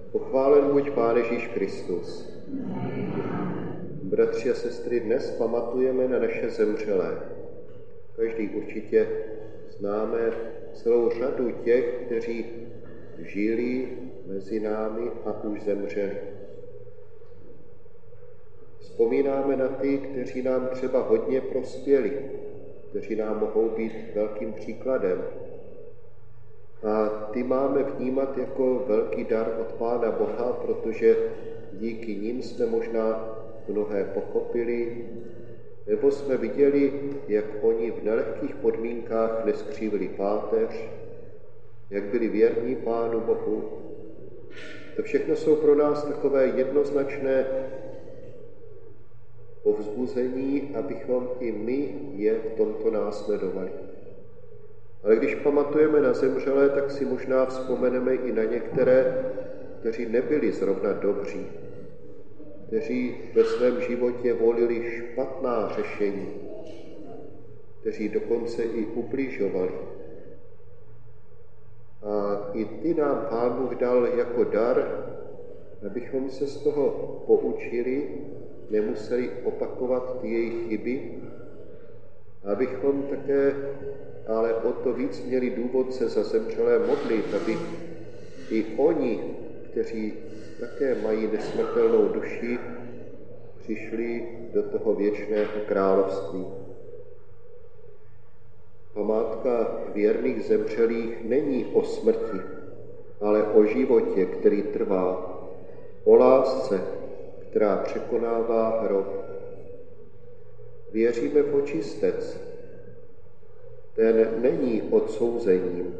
Pochválen buď Pán Ježíš Kristus. Bratři a sestry, dnes pamatujeme na naše zemřelé. Každý určitě známe celou řadu těch, kteří žili mezi námi a už zemřeli. Vzpomínáme na ty, kteří nám třeba hodně prospěli, kteří nám mohou být velkým příkladem. A ty máme vnímat jako velký dar od Pána Boha, protože díky nim jsme možná mnohé pochopili, nebo jsme viděli, jak oni v nelehkých podmínkách neskřívili páteř, jak byli věrní Pánu Bohu. To všechno jsou pro nás takové jednoznačné povzbuzení, abychom i my je v tomto následovali. Ale když pamatujeme na zemřelé, tak si možná vzpomeneme i na některé, kteří nebyli zrovna dobří, kteří ve svém životě volili špatná řešení, kteří dokonce i ubližovali. A i ty nám Pán Bůh dal jako dar, abychom se z toho poučili, nemuseli opakovat ty jejich chyby, abychom také ale o to víc měli důvod se za zemřelé modlit, aby i oni, kteří také mají nesmrtelnou duši, přišli do toho věčného království. Památka věrných zemřelých není o smrti, ale o životě, který trvá, o lásce, která překonává hrob. Věříme v očistec. Ten není odsouzením.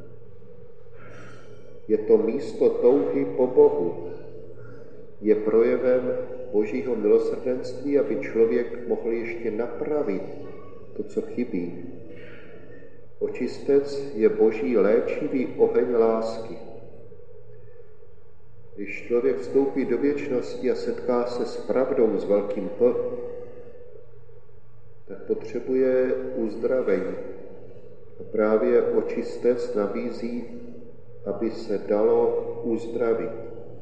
Je to místo touhy po Bohu. Je projevem Božího milosrdenství, aby člověk mohl ještě napravit to, co chybí. Očistec je Boží léčivý oheň lásky. Když člověk vstoupí do věčnosti a setká se s pravdou s velkým P, tak potřebuje uzdravení. A právě očistec nabízí, aby se dalo uzdravit.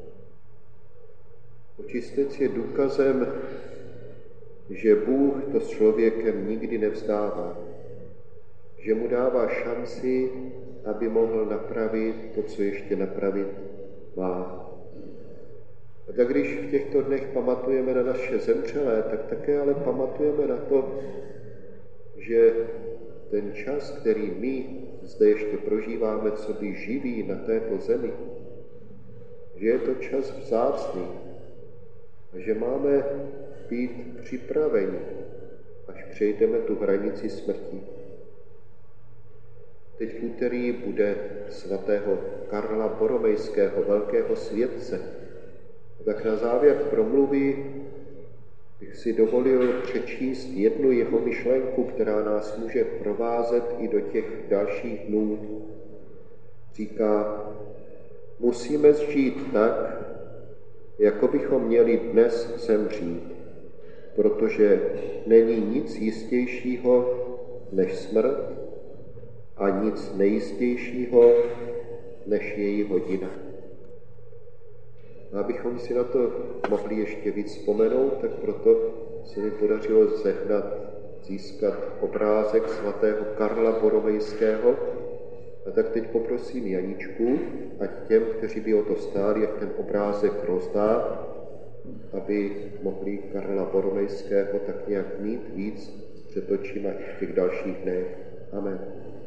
Očistec je důkazem, že Bůh to s člověkem nikdy nevzdává, že mu dává šanci, aby mohl napravit to, co ještě napravit má. A tak když v těchto dnech pamatujeme na naše zemřelé, tak také ale pamatujeme na to, že ten čas, který my zde ještě prožíváme, co by živí na této zemi, že je to čas vzácný a že máme být připraveni, až přejdeme tu hranici smrti. Teď v úterý bude svatého Karla Boromejského, velkého světce. A tak na závěr promluvy bych si dovolil přečíst jednu jeho myšlenku, která nás může provázet i do těch dalších dnů. Říká, musíme žít tak, jako bychom měli dnes zemřít, protože není nic jistějšího než smrt a nic nejistějšího než její hodina. A abychom si na to mohli ještě víc vzpomenout, tak proto se mi podařilo získat obrázek svatého Karla Boromejského. A tak teď poprosím Janičku, ať těm, kteří by o to stáli, ať ten obrázek rozdá, aby mohli Karla Boromejského tak nějak mít víc před očima i v těch dalších dnech. Amen.